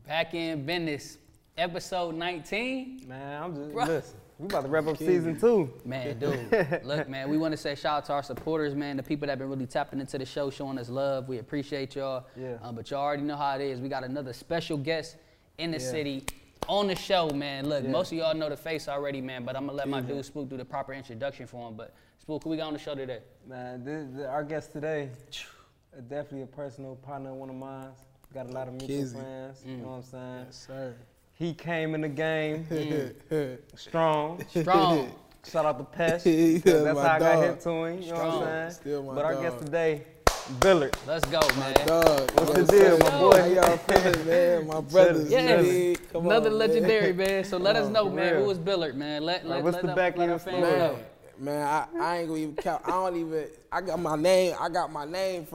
Back in business, episode 19. Man, I'm just, listen, we about to wrap up season 2. Man, dude, look, man, we want to say shout out to our supporters, man, the people that have been really tapping into the show, showing us love. We appreciate y'all. Yeah. But y'all already know how it is. We got another special guest in the city on the show, man. Look, most of y'all know the face already, man, but I'm going to let my dude Spook do the proper introduction for him. But Spook, who we got on the show today? Man, our guest today, definitely a personal partner of one of mine. Got a lot of mutual friends, you know what I'm saying? Yes, sir. He came in the game strong. Strong. Shout out to Pesh. Yeah, that's my how I got dog. hit to him, you know what I'm saying? Still my But our dog. guest today, Billard. Let's go, man. Dog, What's the yes, deal, sir. my boy? How y'all feeling, man? My brothers, Yeah, man. Come another on, legendary, man. So let us know, for man, real. who is Billard, man? Let what's the back let end our story? fans know. Man, I ain't gonna even count. I don't even. I got my name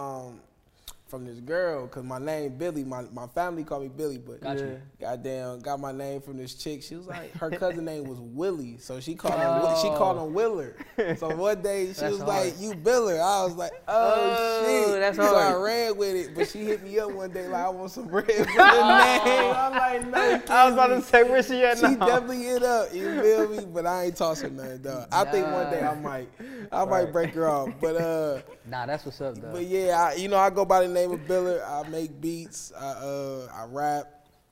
from this girl, cause my name Billy. My family call me Billy, but Got you. goddamn, got my name from this chick. She was like, her cousin name was Willie, so she called him Willard. So one day she was hard. like, "You Billard." I was like, "Oh, shit!" that's so hard. I ran with it, but she hit me up one day like, "I want some bread for the name." I'm like, "No." I was about to say, where she at She now? definitely hit up, you feel me? But I ain't tossing nothing, dog. I think one day I might break her off. But Nah, that's what's up, though. but yeah, I go by the name of Billard. I make beats. I rap.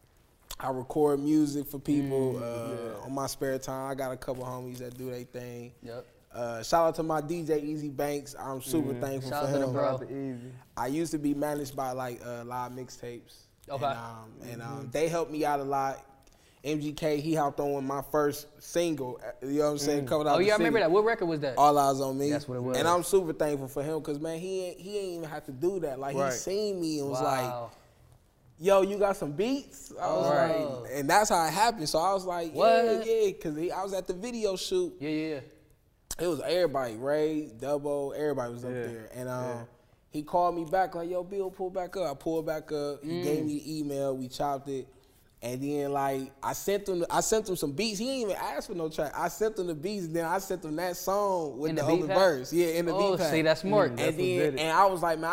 I record music for people on my spare time. I got a couple homies that do their thing. Yep. Shout out to my DJ Easy Banks. I'm super thankful Shout out for to the him. bro. Shout out to Easy. I used to be managed by like live mixtapes. Okay. And they helped me out a lot. MGK, he hopped on with my first single. You know what I'm saying? Covered out Oh, the yeah, I remember city. that. What record was that? All Eyes on Me. That's what it was. And I'm super thankful for him because, man, he ain't even have to do that. Like, Right. he seen me and was like, Wow. yo, you got some beats? I was Oh. like, and that's how it happened. So I was like, What? yeah, because I was at the video shoot. Yeah. It was everybody, Ray, Dubbo, everybody was up there. And he called me back like, yo, Bill, pull back up. I pulled back up. He gave me the email. We chopped it. And then, like, I sent him some beats. He didn't even ask for no track. I sent him the beats, and then I sent him that song with In the the beat other pack? verse. Yeah, in the Oh, beat pack. see, that's smart. And That's what did then, it. and I was like, man,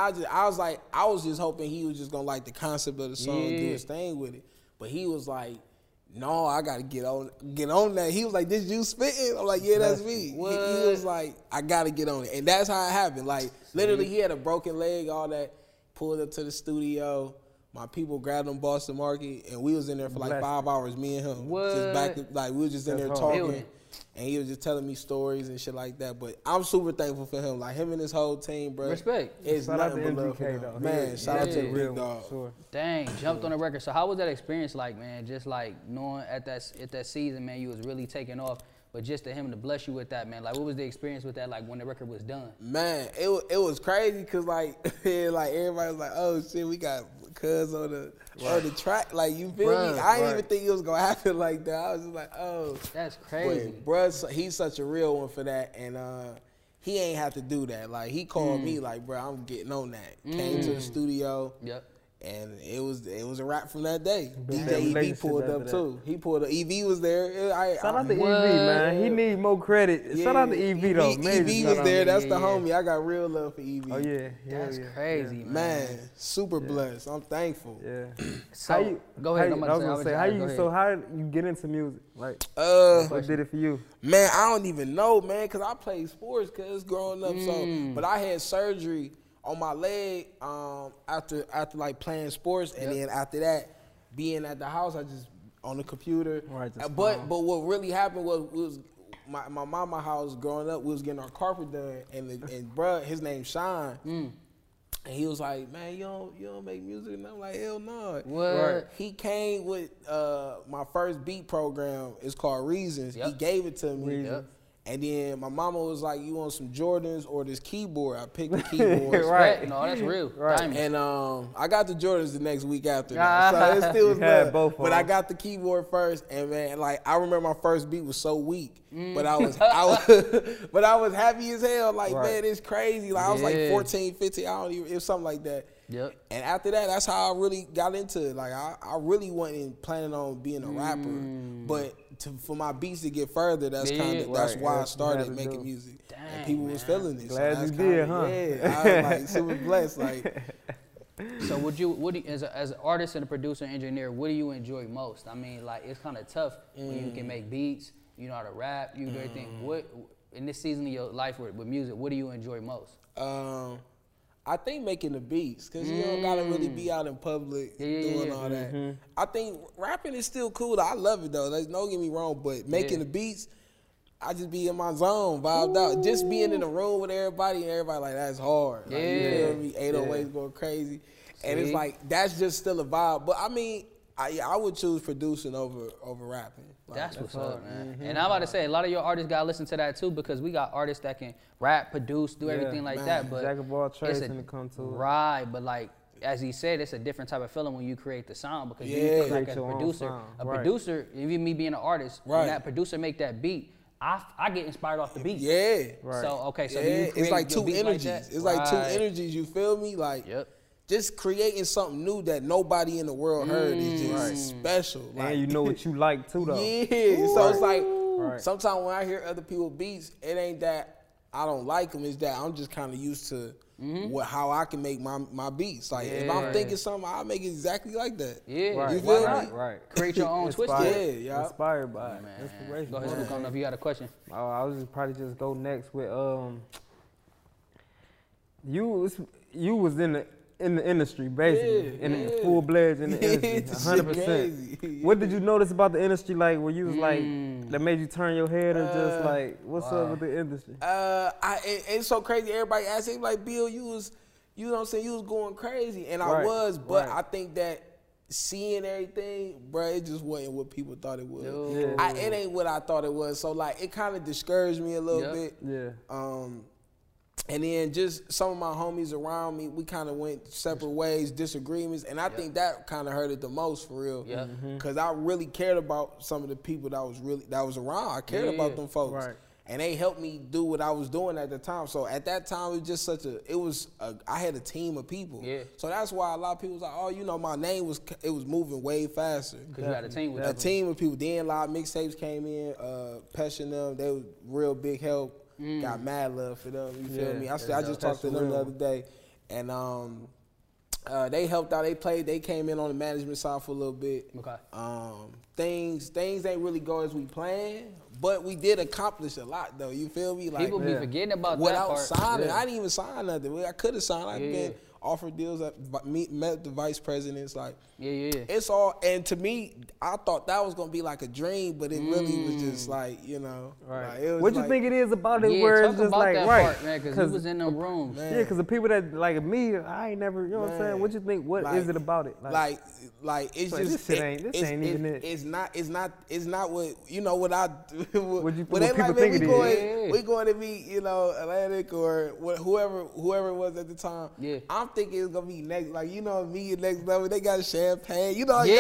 I was just hoping he was just gonna like the concept of the song and do Yeah. his thing with it. But he was like, no, I gotta get on that. He was like, this you spitting? I'm like, yeah, that's me. He was like, I gotta get on it. And that's how it happened. Like, literally, he had a broken leg, all that, pulled up to the studio. My people grabbed him Boston Market, and we was in there for like 5 hours, me and him. What? Just back, we was just in there That's talking. hard. And he was just telling me stories and shit like that. But I'm super thankful for him. Like, him and his whole team, bro. Respect. It's Shout out nothing to but love for MGK, them. though. Man, shout out to the real big dog. Sure. Dang, jumped on the record. So how was that experience like, man? Just like knowing at that season, man, you was really taking off. But just to him to bless you with that, man. Like, what was the experience with that, like, when the record was done? Man, it was crazy because, like, like, everybody was like, oh, shit, we got Cuz on the track. Like, you feel me? I didn't even think it was going to happen like that. I was just like, oh. That's crazy. But, bruh, he's such a real one for that. And he ain't have to do that. Like, he called me like, bro, I'm getting on that. Came to the studio. Yep. And it was a wrap from that day. Built DJ that EV relationship pulled after up that. too. He pulled up. EV was there. Shout out to What? EV, man. He need more credit. Shout out to EV, though. Major EV shout was out. there. That's the Yeah. homie. I got real love for EV. Oh, yeah. That's yeah. crazy, man. Man, super blessed. I'm thankful. Yeah. So, go ahead. I I'm was about to gonna say, say, how you, so how did you get into music? Like, what did it for you? Man, I don't even know, man, because I played sports because growing up. So, but I had surgery on my leg after like playing sports, and then after that, being at the house, I just on the computer. Right, just But what really happened was my mama house growing up, we was getting our carpet done, and bruh, his name's Sean. And he was like, man, you don't make music? And I'm like, hell no. What? Right. He came with my first beat program. It's called Reasons. Yep. He gave it to me. Reasons. And then my mama was like, you want some Jordans or this keyboard? I picked the keyboard. Right. No, that's real. Right. Diamond. And I got the Jordans the next week after that. So it still was You had love. both of But I them. got the keyboard first, and man, like I remember my first beat was so weak. But I was but I was happy as hell. Like, Right. man, it's crazy. Like I was like Yeah. 14, 15, I don't even, it was something like that. Yep. And after that, that's how I really got into it. Like I really wasn't planning on being a rapper, but for my beats to get further, that's Yeah, kind of right. that's why I That's what you started had to making do. music, Dang, and people was feeling it. Glad so that's you did, kinda, huh? Yeah, I was like super blessed. Like, So what do you as an artist and a producer and engineer, what do you enjoy most? I mean, like, it's kind of tough when you can make beats, you know how to rap, you do everything. What in this season of your life with music, what do you enjoy most? I think making the beats, because you don't gotta really be out in public doing all that. I think rapping is still cool. I love it though. Like, don't get me wrong, but making the beats, I just be in my zone, vibed out. Just being in the room with everybody and everybody like, that's hard. Like, you feel me? 808s going crazy. And it's like, that's just still a vibe. But I mean, I would choose producing over rapping. Like, that's what's up, man. And I'm about to say, a lot of your artists gotta listen to that too, because we got artists that can rap, produce, do everything like that. But jack of all trades when it comes to it. Right, but like, as he said, it's a different type of feeling when you create the sound, because you like as a producer. Producer, even me being an artist, when that producer make that beat, I get inspired off the beat. Yeah. Right. So, okay, so do you create it's like two beat energies. Like that? It's like two energies, you feel me? Like, just creating something new that nobody in the world heard is just special. Like, and you know what you like too, though. Yeah. So it's like, sometimes when I hear other people's beats, it ain't that I don't like them, it's that I'm just kind of used to how I can make my beats. Like, if I'm thinking something, I'll make it exactly like that. Yeah. You feel me? Right. Create your own twist. Yeah. Inspired by it. Inspiration. Go ahead, Luke. I don't know if you got a question. Oh, I was probably just go next with you was in the industry, basically, in full-fledged in the industry, 100%. What did you notice about the industry, like, where you was like, that made you turn your head or just like, what's up with the industry? It's so crazy. Everybody asks me, like, Bill, you was, you know what I'm saying, you was going crazy, and I was, but I think that seeing everything, bro, it just wasn't what people thought it was. It ain't what I thought it was, so like, it kind of discouraged me a little bit. And then just some of my homies around me, we kind of went separate ways, disagreements, and I think that kind of hurt it the most, for real. Because I really cared about some of the people that was around. I cared about them folks. And they helped me do what I was doing at the time. So at that time, it was just I had a team of people. So that's why a lot of people was like, oh, you know, my name was moving way faster. Because you had a team with a team of people. Then a lot of mixtapes came in, Pesh and them, they was real big help. Got mad love for them, you feel me? I just talked to them the other day, and they helped out. They came in on the management side for a little bit. Things ain't really go as we planned, but we did accomplish a lot, though. You feel me? Like, people be forgetting about that without part. Signing. I didn't even sign nothing. I could have signed. I've been offered deals, met the vice presidents, like, it's all, and to me, I thought that was gonna be like a dream, but it really was just like, you know, like, it was what you think it is about it where it's just like, part, man, because you was in them rooms. Because the people that, like me, I ain't never, you know what I'm saying? What you think, what is it about it? Like it's so just, this ain't even it. It's not what, you know, what I, what they people like, think man, it is. we going to meet, you know, Atlantic or whoever it was at the time. I'm thinking it's gonna be next, like, you know, me and Next Level, they got champagne, you know, right.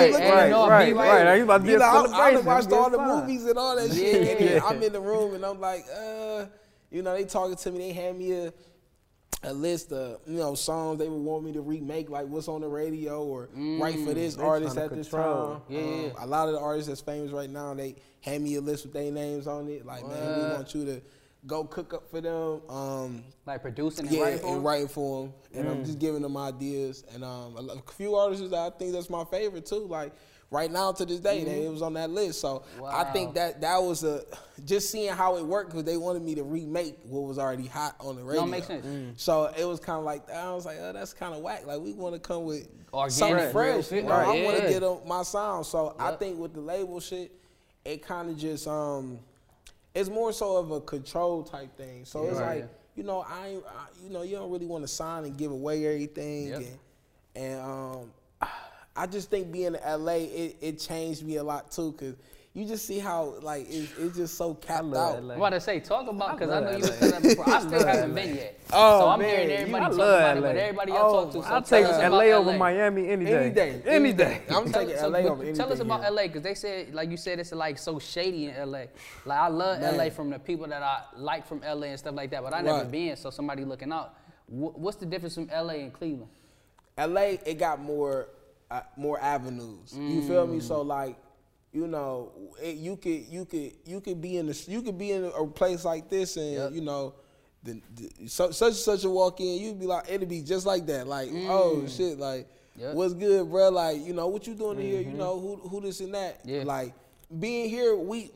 You about to be a celebration. I watched all the movies and all that shit, and I'm in the room and I'm like, you know, they talking to me, they hand me a list of, you know, songs they would want me to remake, like what's on the radio or write for this artist at this time. A lot of the artists that's famous right now, they hand me a list with their names on it. Like, man, we want you to go cook up for them. Like producing and writing for them. And I'm just giving them ideas. And a few artists that I think that's my favorite too. Like, right now to this day, it was on that list. So I think that was just seeing how it worked, because they wanted me to remake what was already hot on the radio. No, makes sense. So it was kind of like, I was like, oh, that's kind of whack. Like, we want to come with organic, something fresh. You know? I want to get on my sound. So I think with the label shit, it kind of just, it's more so of a control type thing. So it's like, you know, you know, you don't really want to sign and give away everything. And I just think being in LA, it changed me a lot too, because you just see how, like, it's just so capped out. I'm about to say, talk about, because I know you was saying that before. I still haven't been yet. Oh, so I'm hearing everybody talk about it, but everybody y'all talk to. So I'll take LA over Miami any day. Any day. I'm taking LA over any day. Tell us about LA, because they said, like you said, it's like so shady in LA. Like, I love LA from the people that I like from LA and stuff like that, but I never been, so somebody looking out. What's the difference from LA and Cleveland? LA, it got more avenues. You feel me? So, like, you know, you could be in a place like this, and you know, such and such a walk in, you'd be like, it'd be just like that. Like, oh shit, like, what's good, bro? Like, you know, what you doing here? You know, who this and that? Yeah. Like, being here, we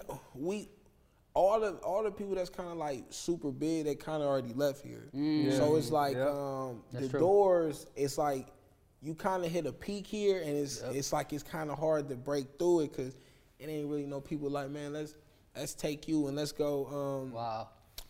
all the people that's kind of like super big, they kind of already left here. So it's like the doors. It's like you kind of hit a peak here, and it's like it's kind of hard to break through it because it ain't really no people like, man, let's take you and let's go. Wow.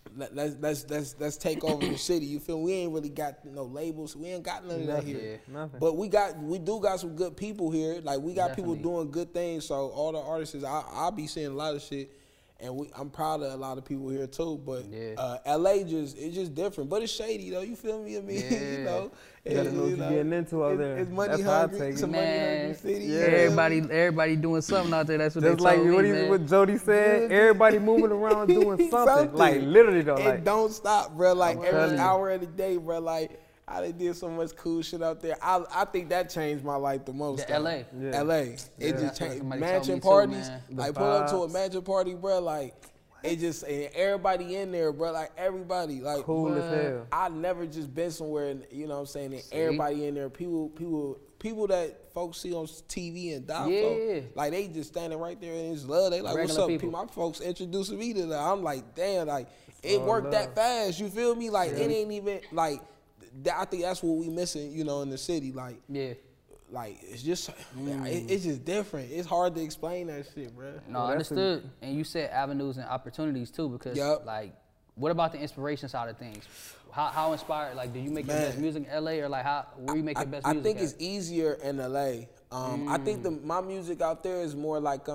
Let's take over the city. You feel? We ain't really got no labels. We ain't got none of that here. Nothing. But we do got some good people here. Like we got people doing good things. So all the artists, I'll be seeing a lot of shit, and I'm proud of a lot of people here too. But LA it's just different. But it's shady though. You feel me? I mean, you know. You gotta know what you're getting into out there. It's money That's how I hungry. take It's it. a money hungry city. Yeah. Everybody doing something out there. That's what Just they like told me, what Jody said, everybody moving around doing something. Like literally though. It Like don't stop, bro. Like every telling you. hour of the day, bro. Like I done did so much cool shit out there. I think that changed my life the most. The LA. Yeah. LA. It just That's what changed. somebody told Mansion me too, parties. man. Like pull up to a vibes. mansion party, bro. Like it just and everybody in there, bro. Like everybody. Like cool as hell. I never just been somewhere, and you know what I'm saying, and everybody in there, people that folks see on TV and doc, like they just standing right there and it's love. They like, Regular what's up, people. My folks introducing me to that. I'm like, damn, like it worked that fast. You feel me? Like it ain't even like. I think that's what we missing, you know, in the city. Like, like it's just, it's just different. It's hard to explain that shit, bro. No, I understood. And you said avenues and opportunities too, because like, what about the inspiration side of things? How inspired? Like, do you make your best music in LA, or like where you make your best music? I think it's easier in LA. I think my music out there is more like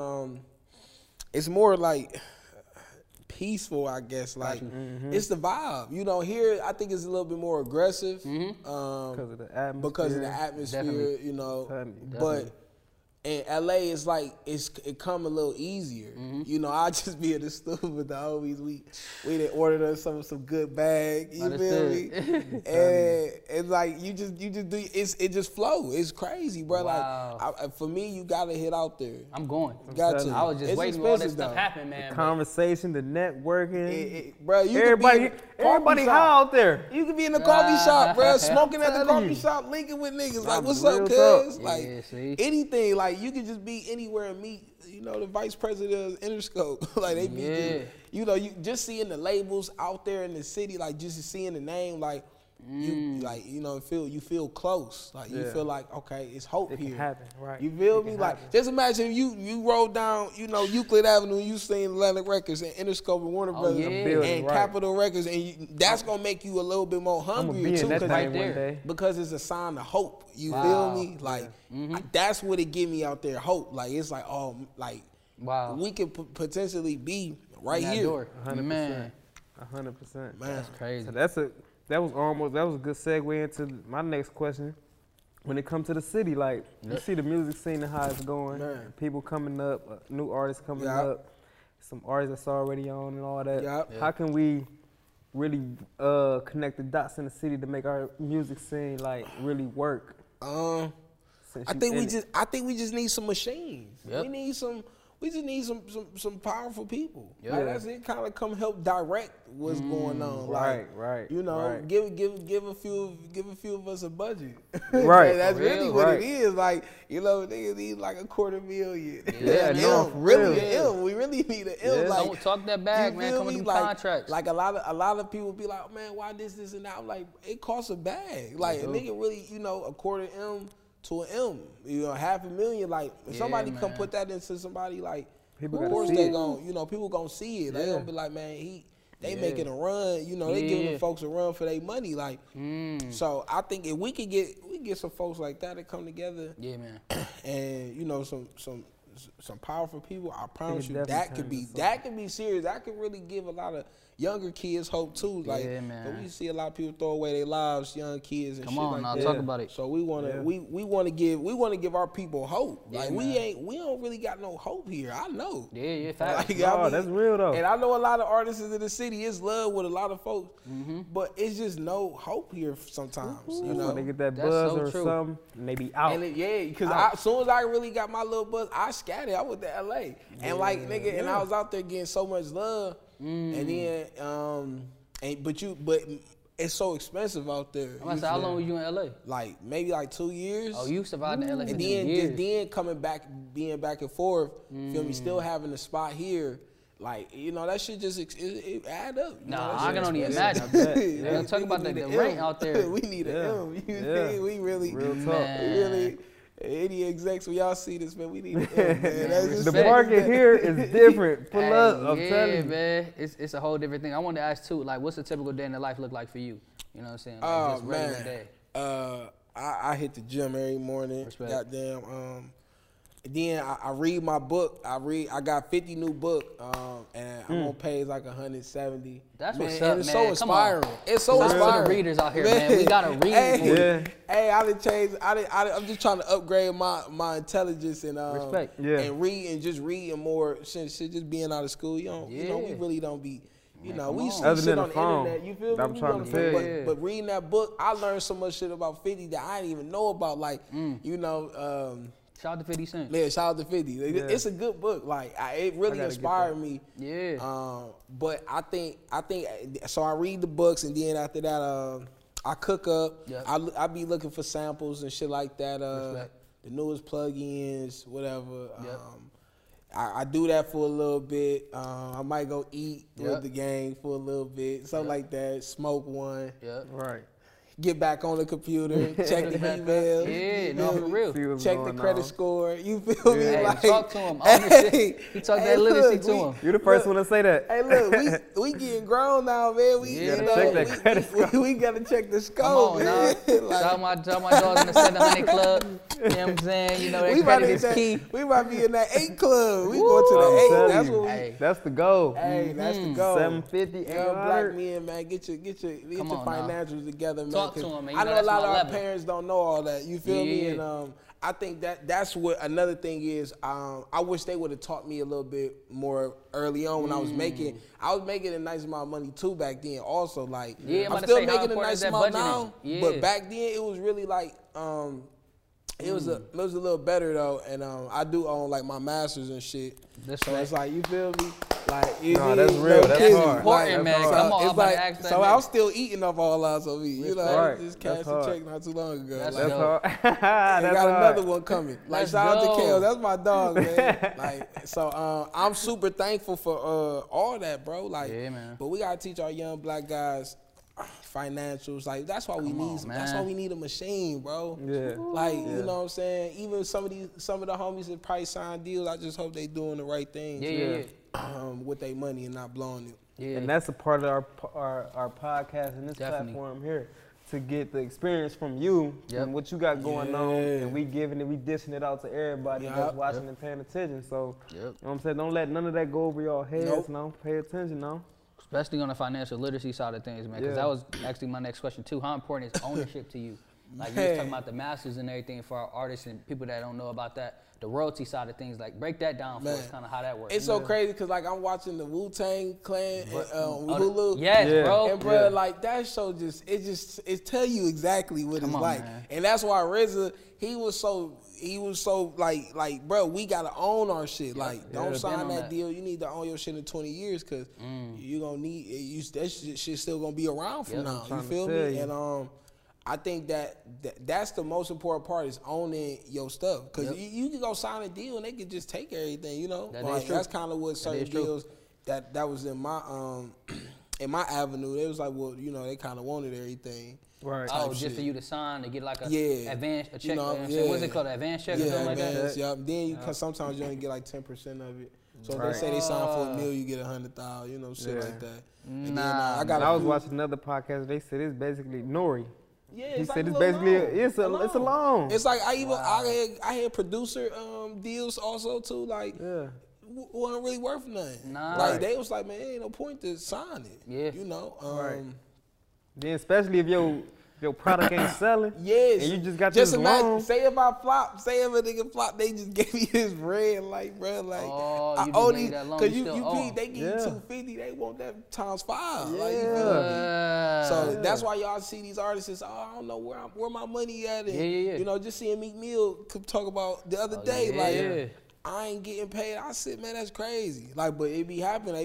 it's more like peaceful, I guess. Like it's the vibe. You know, here I think it's a little bit more aggressive Because of the atmosphere. because of the atmosphere. Definitely. You know, Definitely. but in LA, it's like it come a little easier. You know, I just be in the store with the homies. We done ordered us some good bag. You feel me? And it's like you just do it just flow. It's crazy, bro. Wow. Like for me, you gotta hit out there. I'm going. Got to. I was just It's waiting for all this expensive, stuff though. happen, man. Conversation, the networking. Bro, you everybody could be in a coffee high shop. out there. You could be in the coffee shop, bro, smoking at the telling coffee you. shop, linking with niggas. Like, I'm what's up, real cuz? talk. Like, Yeah, see? anything. Like, you could just be anywhere and meet, you know, the vice president of Interscope. Like, they be, just, you know, you just seeing the labels out there in the city, like, just seeing the name, like, you like, you know, you feel close. Like, you feel like, okay, it's hope It here. can happen, right? You feel It me? can Like, happen. just imagine you roll down, you know, Euclid Avenue, you seen Atlantic Records and Interscope and Warner Brothers building, and right. Capitol Records, and that's gonna make you a little bit more I'm gonna hungrier be too, in that thing right one there. day. because it's a sign of hope. You Wow. feel me? Like that's what it give me out there. Hope. Like it's like, oh, like Wow. we could potentially be right That here. door. 100%. Man, 100%. Man, that's crazy. So that was a good segue into my next question. When it comes to the city, like you see the music scene and how it's going, Man. people coming up, new artists coming Yeah. up, some artists that's already on and all that. Yeah. How can we really connect the dots in the city to make our music scene like really work? Since I you think in we it? just need some machines. Yep. We just need some powerful people. Yep. Like, that's it. Kind of come help direct what's going on. Like, right, You know, right. give a few of us a budget. Right. That's For really real. what Right. it is. Like, you know, niggas need like $250,000. Yeah, no, M, for really real. an M. We really need an M. Yeah. Like, Don't talk that bag, you man. feel Come with me? them Like, contracts. Like a lot of people be like, man, why this and that? I'm like, it costs a bag. Like a nigga really, you know, a quarter M to an M. You know, $500,000. Like if Yeah, somebody come man. put that into somebody, like People of gotta course see they it. gon', you know, people gonna see it. They Yeah. gonna be like, man, they Yeah. making a run. You know, they Yeah. giving folks a run for their money. Like, so I think if we could get some folks like that to come together Yeah, man. and you know some powerful people, I promise you definitely that turn could be into that could be serious. That could really give a lot of younger kids hope too. Like, Yeah, man. 'cause we see a lot of people throw away their lives, young kids and Come shit on, like now that. talk about it. So we wanna Yeah. we wanna give our people hope. Yeah, Like man. we don't really got no hope here. I know. Yeah, facts. Like, No, that's real though. And I know a lot of artists in the city is love with a lot of folks, but it's just no hope here sometimes. You That's know. when they get that That's buzz so or true. something, and they be out. And because as soon as I really got my little buzz, I scattered. I went to LA, and like nigga, and I was out there getting so much love, and then but it's so expensive out there. I'm gonna say, how long were you in LA? Like maybe like 2 years. Oh, you survived in LA for and 2 then years. then coming back, being back and forth. Feel me? Still having a spot here. Like, you know, that shit just it add up. Nah, I can only expensive. imagine. Yeah. Talk about the rent out there. We need an M. You think we really, Real talk. Man. really, any execs, when y'all see this, man, we need an M, man. That's just The Respect. market here is different. Pull Hey, up, I'm yeah, telling you. man. It's a whole different thing. I wanted to ask too, like, what's a typical day in the life look like for you? You know what I'm saying? Like, just regular day. I hit the gym every morning. Respect. Goddamn. Then I read my book. I got 50 new book, and I'm on page like 170. That's man, what's up, and it's man. so Come inspiring. on. It's so Shout out to the inspiring. readers out here, man. We gotta read more. Yeah. Hey, I done changed. I'm just trying to upgrade my intelligence and Respect. Yeah. and reading more since just being out of school. You know, we Yeah. really don't be. You know, come we used on. to Other shit than on the the phone. internet. You feel me? I'm We trying on to the tell phone. you. But reading that book, I learned so much shit about 50 that I didn't even know about. Like, you know. Shout out to 50 Cent. Yeah, shout out to 50. It's a good book. Like, it really gotta get inspired me. Yeah. But I think so. I read the books, and then after that, I cook up. Yep. I be looking for samples and shit like that. Respect. The newest plugins, whatever. Yep. I do that for a little bit. I might go eat Yep. with the gang for a little bit, something like that. Smoke one. Yep. Right. Get back on the computer, check the emails. Yeah, you no, feel for me? real. See what's Check the going credit on. score. You feel me? Hey, Like, talk to him. Ownership. He talk that literacy look, to him. You the first one to say that. Hey, look, we getting grown now, man. We Yeah. you Gotta know, check that credit we gotta check the scope. Come on, man. dog. Like, Shout my dogs in the 700 club. You know what I'm saying? You know, that we might credit be is that, key. we might be in that 8 club. We Woo. going to I'm the 8. telling That's you. what we. Hey. That's the goal. Hey, that's the goal. 750, Young black 800. men, man, get your Come on, now. financials together, man. Talk to 'cause 'em, man. You I know know a that's lot my of our level. parents don't know all that. You feel me? Yeah. And I think that's what another thing is. I wish they would have taught me a little bit more early on when I was making. I was making a nice amount of money too back then. Also, like Yeah, I'm I'm about to still say, how making a important nice is that amount budgeting? now. Yeah. But back then it was really like. It was a little better though, and I do own like my masters and shit. That's So right. it's like, you feel me? Like you Nah, feel that's me? real. No That's kidding. hard. Important, man. So Come on, I'm it's about like, to ask that so next. I'm still eating off all odds of me. You know, Right. just That's cashed a hard. check not too long ago. That's Like, That's dope. hard. I That's got hard. another one coming. Like Let's shout out to go. Kale, that's my dog, man. Like so, I'm super thankful for all that, bro. Like, Yeah, man. but we gotta teach our young black guys financials. Like that's why we Come need. on, That's man. why we need a machine, bro. Yeah. Like you know what I'm saying. Even some of the homies that probably sign deals, I just hope they doing the right thing. Yeah. With their money and not blowing it. Yeah. And that's a part of our podcast and this Definitely. platform here, to get the experience from you Yep. and what you got going on, Yeah. and we dishing it out to everybody Yep. that's watching and paying attention. So, Yep. you know what I'm saying? Don't let none of that go over your heads. Nope. No, pay attention. No. Especially on the financial literacy side of things, man. Because Yeah. that was actually my next question too. How important is ownership to you? Like you was Man. talking about the masters and everything for our artists and people that don't know about that. The royalty side of things, like break that down for us, Man. kind of how that works. It's so crazy because like I'm watching the Wu-Tang Clan and Hulu. Yes, Yeah. bro. And bro, like that show it tell you exactly what Come it's on, like, man. and that's why RZA he was so like bro, we gotta own our shit. Like don't Been sign on that that. deal. You need to own your shit in 20 years because you gonna need that shit still gonna be around from Yep. now. You Trying to feel tell me? you. And I think that's the most important part is owning your stuff because Yep. you can go sign a deal and they can just take everything. You know, That is like true. that's kind of what certain is true. deals that was in my in my avenue. They was like, well, you know, they kind of wanted everything. Right. Oh, type just shit. for you to sign to get like a Yeah. advance, a check. You know, what I'm saying? What's it yeah. called? An advance check or Yeah, something like that? advance, yeah. Then you cause sometimes you only get like 10% of it. So if Right. they say they sign for $1 million, you get 100,000. You know, shit Yeah. like that. And Nah, then I got. I was watching another podcast. They said it's basically Nori. Yeah, He it's said like it's a little basically loan. it's a loan. It's like I had producer deals also too. Like Yeah. wasn't really worth nothing. Nah. Like Right. they was like, man, ain't no point to sign it. Yeah. You know. Right. Then especially if your product ain't selling. Yes. And you just got just this imagine, loan. say if I flop, say if a nigga flop, they just gave me his bread, like, bro, like, Oh, I you owe just made these, that loan, cause you still owe 'em. they give you Yeah. $250, they want that times 5. Yeah. Like, you feel me? So Yeah. that's why y'all see these artists is, I don't know where my money at. And, Yeah. You know, just seeing Meek Mill talk about the other Oh, day, yeah. like, I ain't getting paid. I said, man, that's crazy. Like, but it be happening. They be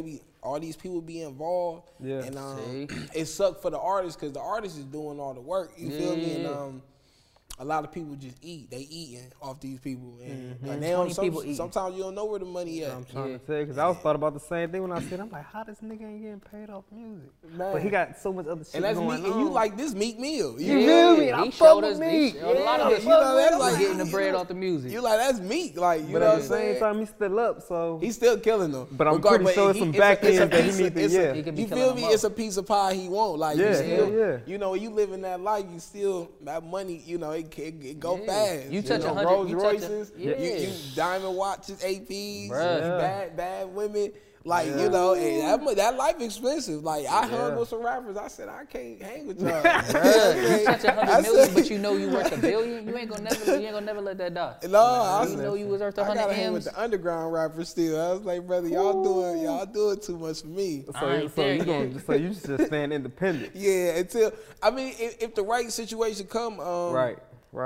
all these people be involved. Yeah. And it sucked for the artist because the artist is doing all the work. You feel me? And a lot of people just eat. They eating off these people, and they don't. Sometimes you don't know where the money at. I'm trying to tell you, because I was thought about the same thing when I said, I'm like, how this nigga ain't getting paid off music? Man. But he got so much other shit And that's going Meek, on. and you like this Meek Mill. You feel me? I fuck with Meek. A lot of us, you know, that's like getting the bread off the music. You like that's Meek, like you But know at what the I'm saying? same time, he still up, so. He's still killing them. But I'm pretty sure it's some back end that he need to, yeah. You feel me? It's a piece of pie he won't. Like, Yeah, you still, yeah. you know, when you live in that life, you still, that money, you know, it go fast. You touch 100, Rolls you touch Royces, yeah. you diamond watches, APs, Bruh. bad women. Like, you know, and that life expensive. Like, I hung with some rappers. I said, I can't hang with y'all. Bruh, you touch 100 million, but you know you worth $1 billion. You ain't gonna never let that die. No, you know you was worth 100 I gotta hang M's. with the underground rappers still. I was like, brother, y'all doing too much for me. So you just stand independent. Yeah, until I mean, if the right situation come, Right.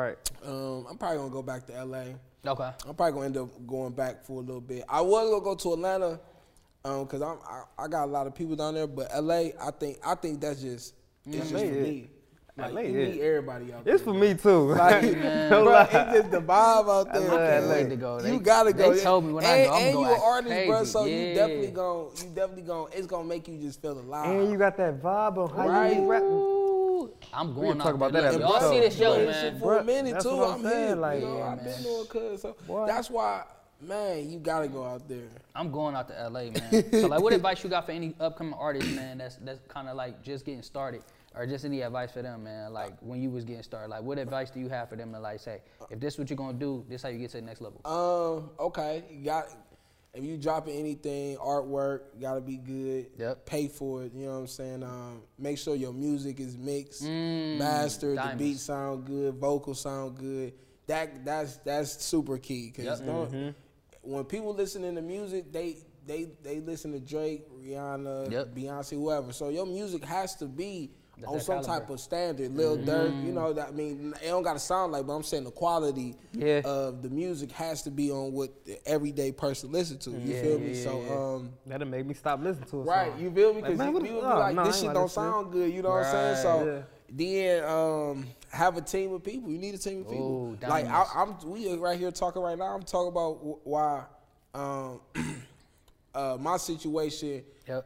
I'm probably gonna go back to LA. Okay. I'm probably gonna end up going back for a little bit. I was gonna go to Atlanta, cause I got a lot of people down there, but LA, I think that's just it's just for me. Like, LA, you need everybody out there. It's for me too. Like, No bro, lie. it's just the vibe out there. I can't wait to go. You gotta go. They told me when I go, I'm and going you an artist, crazy. bro. So Yeah. you definitely gonna. It's gonna make you just feel alive. And you got that vibe on how Right. you rap. Ooh, I'm We going can out talk about there. that Look, at y'all the see show. this show, Doing man. shit for a minute That's too. what I'm I'm saying, here. like, you know, yeah, I've been man. doing cuz. So Boy. that's why, man, you gotta go out there. I'm going out to LA, man. So like, what advice you got for any upcoming artists, man? That's kind of like just getting started, or just any advice for them, man? Like when you was getting started, like what advice do you have for them to like say, if this is what you're gonna do, this how you get to the next level? Okay, if you dropping anything, artwork, gotta be good. Yep. Pay for it. You know what I'm saying? Make sure your music is mixed, mastered, diamonds. the beat sound good, vocals sound good. That's super key. Cause when people listening to music, they listen to Drake, Rihanna, Beyonce, whoever. So your music has to be on some type of standard. Lil Durk, you know that. I mean, it don't gotta sound like, but I'm saying the quality of the music has to be on what the everyday person listen to. You feel me? So That'll make me stop listening to it. right, you feel me? Because man, what people the- be like, no, this I shit ain't don't like that sound good. You know what I'm saying? So yeah. then have a team of people. You need a team of people. Ooh, Like diamonds. we right here talking right now. I'm talking about why my situation.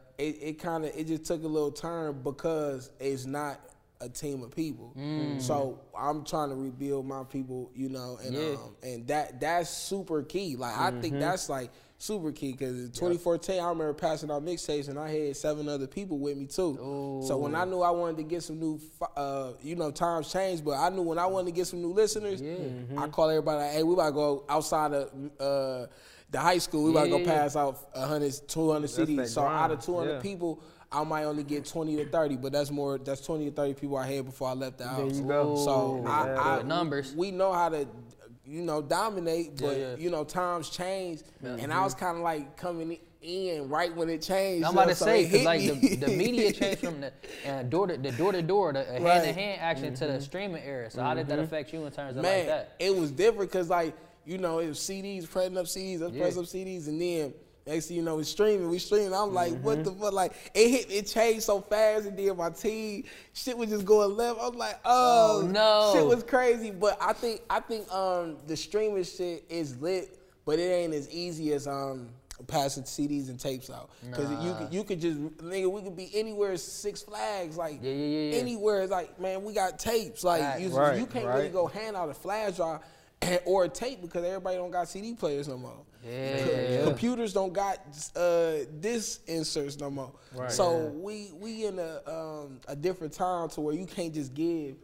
It just took a little turn because it's not a team of people. So I'm trying to rebuild my people, you know, and that's super key. Like I think that's like super key because in 2014 I remember passing out mixtapes and I had 7 other people with me too. Ooh. So when I knew I wanted to get some new, you know, times changed, but I knew when I wanted to get some new listeners, I call everybody like, hey, we about to go outside of the high school, we about to go pass out 100, 200 CDs. So out of 200 people, I might only get 20 to 30, but that's 20 to 30 people I had before I left the house. There you go. So I numbers. We know how to, you know, dominate, but you know, times change, and I was kind of like coming in right when it changed. I'm about to so say, it because hit like me. the media changed from the door-to-door, the hand-to-hand action to the streaming era. So how did that affect you in terms of like that? It was different because like, you know, it was CDs, pressing up CDs, pressing up CDs, and then next thing you know, we streaming. I'm like, what the fuck? Like, it changed so fast, and then my team, shit was just going left. I was like, oh no. Shit was crazy. But I think the streaming shit is lit, but it ain't as easy as passing CDs and tapes out. Because you could just, nigga, we could be anywhere, Six Flags, like anywhere. It's like, man, we got tapes. Like, you can't really go hand out a flash drive or a tape because everybody don't got CD players no more. Computers don't got disc inserts no more. So we in a different time to where you can't just give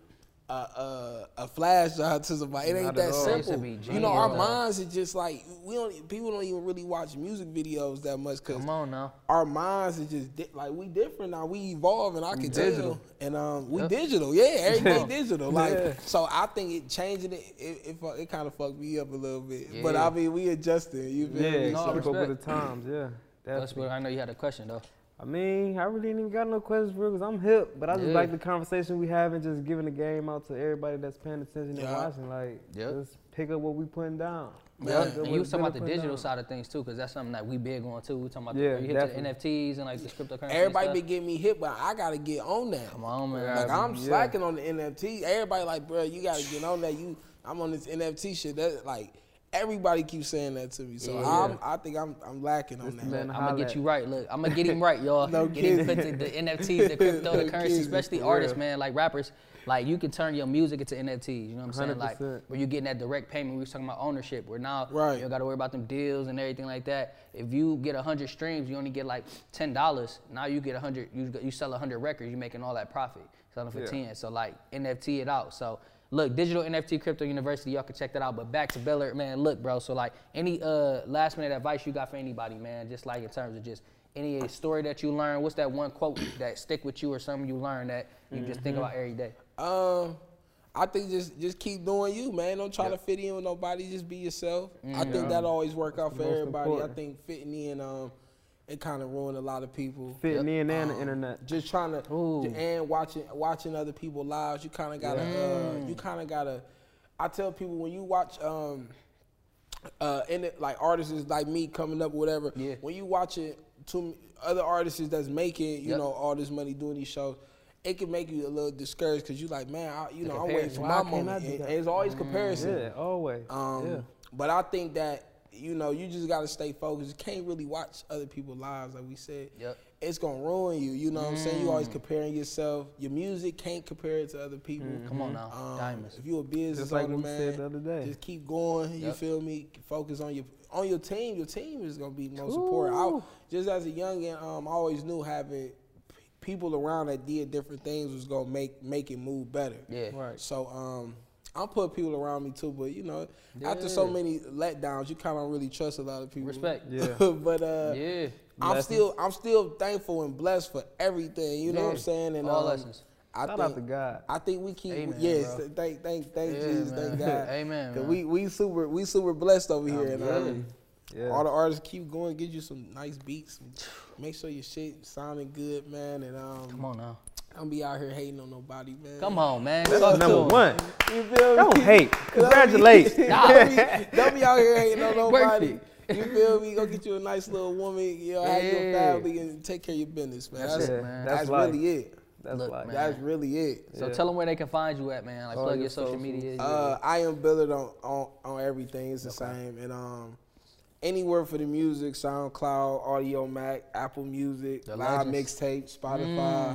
a flash drive to somebody. It ain't that simple. You know, our minds is just like people don't even really watch music videos that much because our minds is just like we different now. We evolving. I can tell, and we digital. Yeah, everything digital. Like so, I think it changing it kind of fucked me up a little bit. But I mean, we adjusted. You feel me? Keep up with the times. Yeah, That's what I know. You had a question though. I mean, I really ain't even got no questions for because I'm hip, but I just like the conversation we having, just giving the game out to everybody that's paying attention and watching. Like, just pick up what we putting down. Yeah, and you was talking about the digital side of things too, because that's something that we big on too. We talking about you hit the NFTs and like the cryptocurrency. Everybody be getting me hit, but I gotta get on that. Come on, man. Like I'm slacking on the NFT. Everybody like, bro, you gotta get on that. I'm on this NFT shit. That like. Everybody keeps saying that to me, so I think I'm lacking on that. Look, I'm gonna get you right. Look, I'm gonna get him right, y'all. Get him put the NFTs, the crypto, the currency, especially artists, man, like rappers. Like you can turn your music into NFTs. You know what I'm saying? 100%. Like where you getting that direct payment. We was talking about ownership. Where now you don't gotta worry about them deals and everything like that. If you get 100 streams, you only get like $10. Now you get 100. You sell 100 records. You making all that profit. Selling for 10. So like NFT it out. So. Look, Digital NFT Crypto University, y'all can check that out. But back to Bel Air, man, look, bro. So, like, any last minute advice you got for anybody, man? Just like in terms of just any story that you learned. What's that one quote that stick with you or something you learned that you just think about every day? I think just keep doing you, man. Don't try to fit in with nobody. Just be yourself. I think that always work out for everybody. Important. I think fitting in, it kind of ruined a lot of people. Fitting in and the internet. Just trying to and watching other people's lives. You kind of gotta. I tell people when you watch like artists like me coming up or whatever. Yeah. When you watch it to other artists that's making you know all this money doing these shows, it can make you a little discouraged because you like, man, I'm waiting for my moment. And it's always comparison. Yeah, always. But I think that. You know, you just got to stay focused. You can't really watch other people's lives, like we said. It's going to ruin you. You know what I'm saying? You always comparing yourself. Your music can't compare it to other people. Come on now. Diamonds. If you're a business owner, man, said the other day. Just keep going. You feel me? Focus on your team. Your team is going to be most important. Just as a youngin', I always knew having people around that did different things was going to make it move better. Yeah. Right. So, I'm putting people around me too, but you know, after so many letdowns, you kind of don't really trust a lot of people. Respect. Yeah. But I'm still thankful and blessed for everything. You know what I'm saying? And all lessons. Shout out to God. I think we keep. Amen, thank Jesus, thank God. Amen. Cause we super blessed over here, and all the artists keep going, get you some nice beats, make sure your shit sounding good, man. And come on now. Don't be out here hating on nobody, man. Come on, man. That's number one. You feel me? Don't hate. Congratulations. Don't be out here hating on nobody. You feel me? Go get you a nice little woman, you know, have your family and take care of your business, man. That's really it. That's really it. So tell them where they can find you at, man. Like plug your social media. I am Billard on everything. It's the same. And anywhere for the music, SoundCloud, Audio Mac, Apple Music, Live Mixtape, Spotify.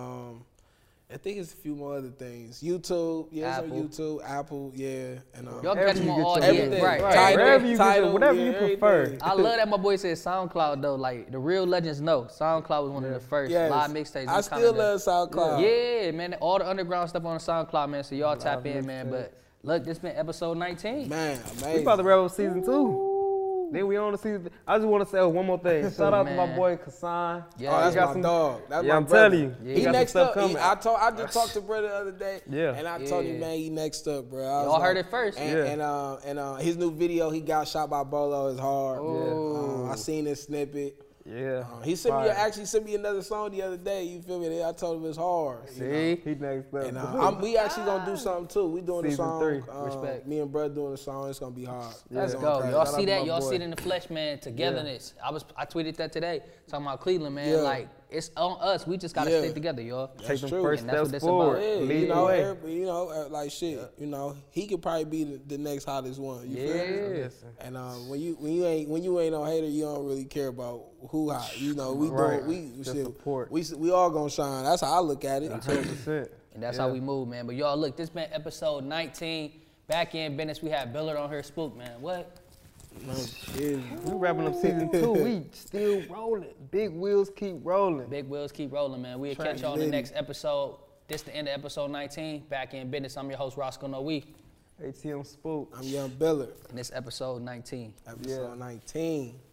I think it's a few more other things. YouTube, it's on YouTube, Apple, and y'all catch them on all everything. Right. Whatever you prefer. I love that my boy said SoundCloud though. Like the real legends know SoundCloud was one of the first live mixtapes. I still love SoundCloud. Yeah, man. All the underground stuff on the SoundCloud, man. So y'all tap in, man. But look, this been episode 19. Man, amazing. We about to wrap up season 2. Then we on the season. I just want to say one more thing. Shout out to my boy Kassan. Yeah, that's my dog. That's my I'm brother. telling you. He next up. I just talked to brother the other day. And I told him, man, he next up, bro. Y'all heard it first. And his new video, he got shot by Bolo, is hard. I seen this snippet. Yeah. He sent me another song the other day. You feel me? I told him it's hard. See? He next up. And we actually gonna do something too. We doing Season a song. 3. Respect. Me and brother doing a song. It's gonna be hard. Let's go. Y'all see that? Y'all see it in the flesh, man. Togetherness. I tweeted that today. Talking about Cleveland, man. Like it's on us. We just gotta stick together, y'all. Take them first steps forward. Lead the way. Like shit. You know, he could probably be the next hottest one. You feel me? And when you ain't no hater, you don't really care about who hot. You know, we all gonna shine. That's how I look at it. 100%. And that's how we move, man. But y'all, look, this been episode 19. Back in business, we had Billard on here. Spook, man. What? We wrapping up season 2. We still rolling. Big wheels keep rolling. Big wheels keep rolling, man. We'll catch y'all on the next episode. This the end of episode 19. Back in business. I'm your host, Roscoe Noe. ATM Spook. I'm Young Billard. And this episode 19. Episode 19.